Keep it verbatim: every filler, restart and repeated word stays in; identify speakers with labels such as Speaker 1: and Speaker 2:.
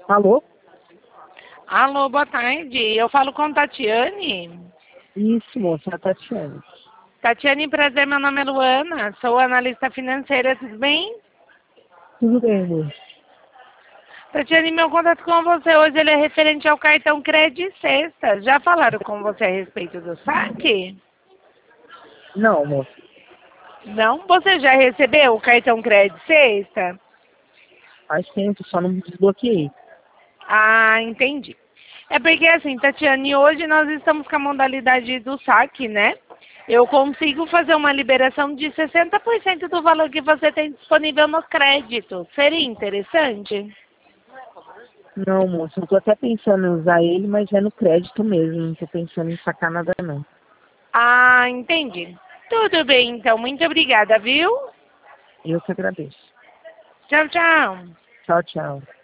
Speaker 1: Alô?
Speaker 2: Alô, boa tarde. Eu falo com Tatiane.
Speaker 1: Isso, moça, a Tatiana.
Speaker 2: Tatiane, prazer, meu nome é Luana. Sou analista financeira, tudo bem?
Speaker 1: Tudo bem, moça?
Speaker 2: Tatiane, meu contato com você hoje ele é referente ao cartão Crédito Sexta. Já falaram com você a respeito do saque?
Speaker 1: Não, moça.
Speaker 2: Não? Você já recebeu o cartão Crédito Sexta?
Speaker 1: Faz tempo, só não me desbloqueei.
Speaker 2: Ah, entendi. É porque assim, Tatiane, hoje nós estamos com a modalidade do saque, né? Eu consigo fazer uma liberação de sessenta por cento do valor que você tem disponível no crédito. Seria interessante?
Speaker 1: Não, moça, eu tô até pensando em usar ele, mas é no crédito mesmo. Não tô pensando em sacar nada, não.
Speaker 2: Ah, entendi. Tudo bem, então. Muito obrigada, viu?
Speaker 1: Eu que agradeço.
Speaker 2: Tchau, tchau.
Speaker 1: Tchau, tchau.